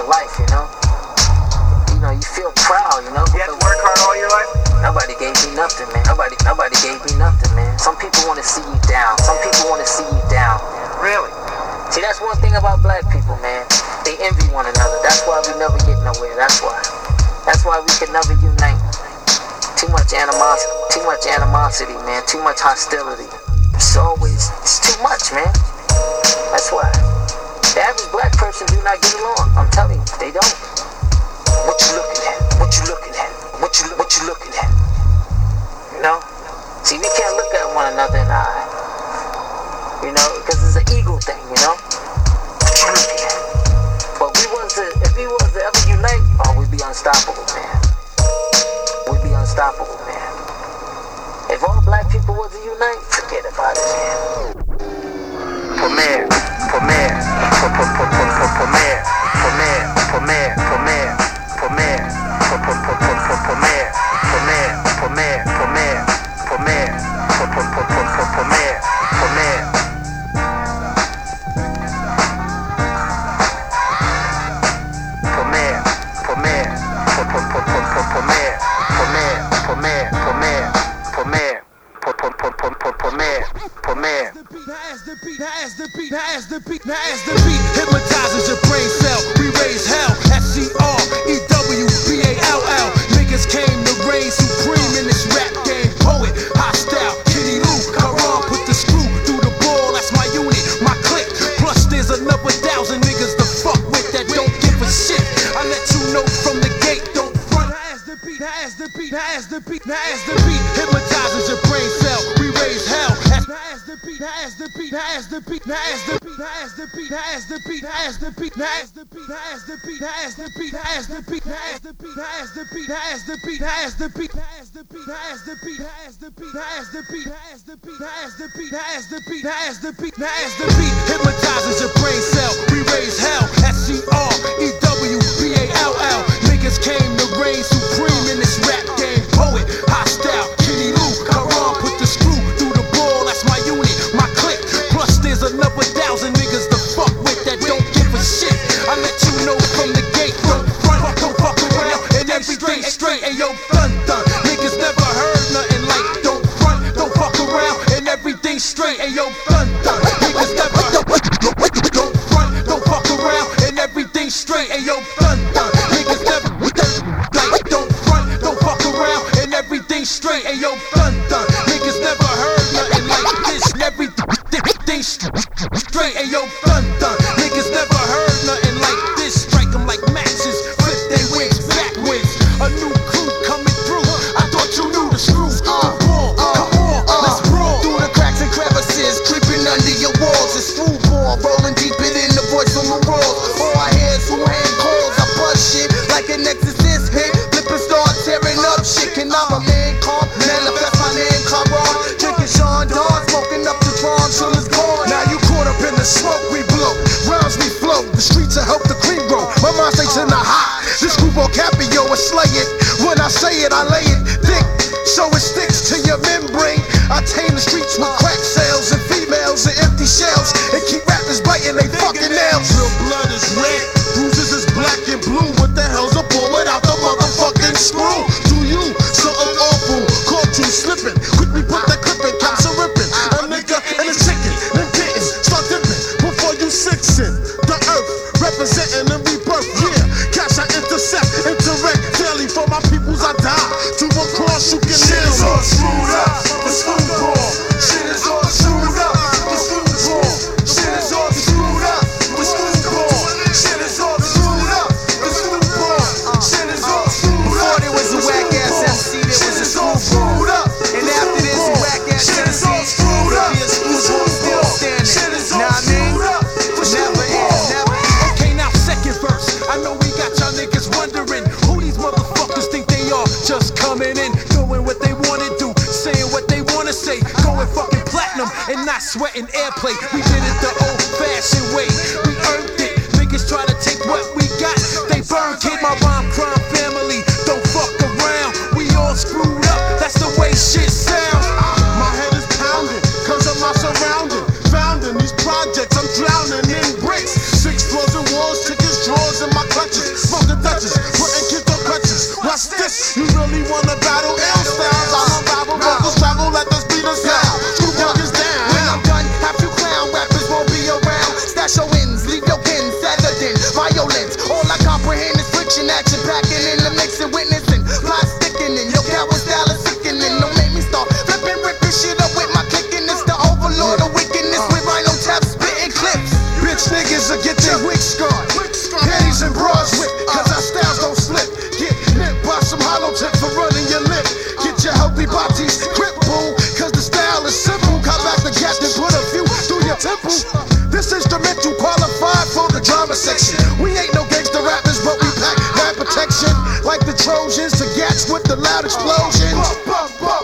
life, you know. You know, you feel proud, you know. You had to work hard all your life? Nobody gave me nothing, man. Nobody gave me nothing, man. Some people want to see you down. Some people want to see you down. Really? See, that's one thing about black people, man. They envy one another. That's why we never get nowhere. That's why we can never unite. Too much animosity, man. Too much hostility. It's too much, man. That's why. The average black person do not get along. I'm telling you, they don't. What you looking at? What you looking at? What you looking at? You know? See, we can't look at one another in the eye. You know, because it's an ego thing, you know? What you looking at? But if we was to ever unite, oh, we'd be unstoppable, man. We'd be unstoppable, man. If all black people was to unite, forget about it, man. Premier. As the beat hypnotizes your brain cell. We raise hell. SCREWBALL. Niggas came to reign supreme in this rap game. Poet, hostile, Kitty Lou, Haram put the screw through the ball. That's my unit, my clique. Plus there's another 1,000 niggas to fuck with that don't give a shit. I let you know from the gate, don't front. As the beat hypnotizes your brain cell. We raise hell. Hypnotizes your brain cell. We raise hell. SCREWBALL. Niggas came to reign supreme in this rap game. Poet, hostile, Kitty Lou, Haram put the screw through the ball. That's my unit, my clique. Plus there's another 1,000 niggas to fuck with that don't give a shit. I let you know from the gate, don't front, don't fuck around, and everything straight. Ayo, dun. Niggas never heard nothing like don't front, don't fuck around, and everything straight. Ayo, dun. Niggas never don't front, don't fuck around, and everything straight. Ayo, dun. Niggas never like don't front, don't fuck around, and everything straight. Ayo, dun. Niggas never heard nothing like this. Everything straight. Ayo, dun. Niggas never heard nothing like this. Strike 'em like matches, flip they wings backwards. A new crew coming through. I thought you knew the screws. Come on, let's brawl through the cracks and crevices, creeping under your walls. It's screwball, rolling deep it in the voice on the walls. All I hear is who hand calls. I buzz shit like an exorcist hit. Flip and start tearing up shit. Can I'm a man calm? Manifest my name, Caron. Drinking Sean Dawn, smoking up the Tron till it's gone. Now you caught up in the smoke we blow. Rounds we flow. The streets will help the cream grow. My mind stays in the hot. This screwball Capio will slay it. When I say it, I lay it thick, so it sticks to your membrane. I tame the streets with crack sales and females and empty shells, and keep rappers biting they fucking nails. Real blood is red, bruises is black and blue. What the hell's a ball without the motherfucking screw? Do you something awful? Caught you slipping. Quickly put that clip in, caps are ripping. A nigga and a chicken, them kittens start dipping before you sixin'. The earth representing the rebirth. Yeah, cash I intercept, interact daily for my peoples. I die to a cross you can nail. Shit is all screwed up. The screwball. Shit is all screwed up. The screwball. Shit is all screwed up. The screwball. Shit is all screwed up. The screwball. Shit is all screwed up. Before there was a whack ass MC, there was a screwball. And after this, a whack ass MC, there'll be a screwball still standing. Know what I mean? Never is, never. Okay, now second verse. I know we got y'all niggas wondering who these motherfuckers think they are. Just coming in, doing what they wanna do, saying what they wanna say, going fucking platinum and not sweating airplay. We did it the old-fashioned way. We earned it. Niggas try to take what we got. They burn, kid, my rhyme crime family. Don't fuck around. We all screwed up. That's the way shit sounds. My head is pounding, cause of my surrounding. Found in these projects, I'm drowning in bricks. 6 floors and walls, tickets, drawers in my clutches, smoking Dutches, putting kids on crutches. Watch this, you really wanna battle ill styles? I'm on rival vocals, travel at the speed of sound. Screw youngers down. When I'm done, half you clown rappers won't be around. Stash your wins, leave your kin, Saturday, violence. All I comprehend is friction, action packing in the mix and witnessing. Plot sticking in, your coward style is sickening. Don't make me start flipping, ripping shit up with my kicking. It's the overlord of wickedness with rhino taps, spitting clips. Bitch niggas will get their wigs scarred, panties and bras whipped, cause our styles don't slip. Get nipped by some hollow tip for running your lip. Get your healthy bodies crippled, cause the style is simple. Come back the gas and put a few through your temple. This instrumental qualified for the drama section. We ain't no gangster rappers, but we pack that protection. Like the Trojans, the gats with the loud explosions.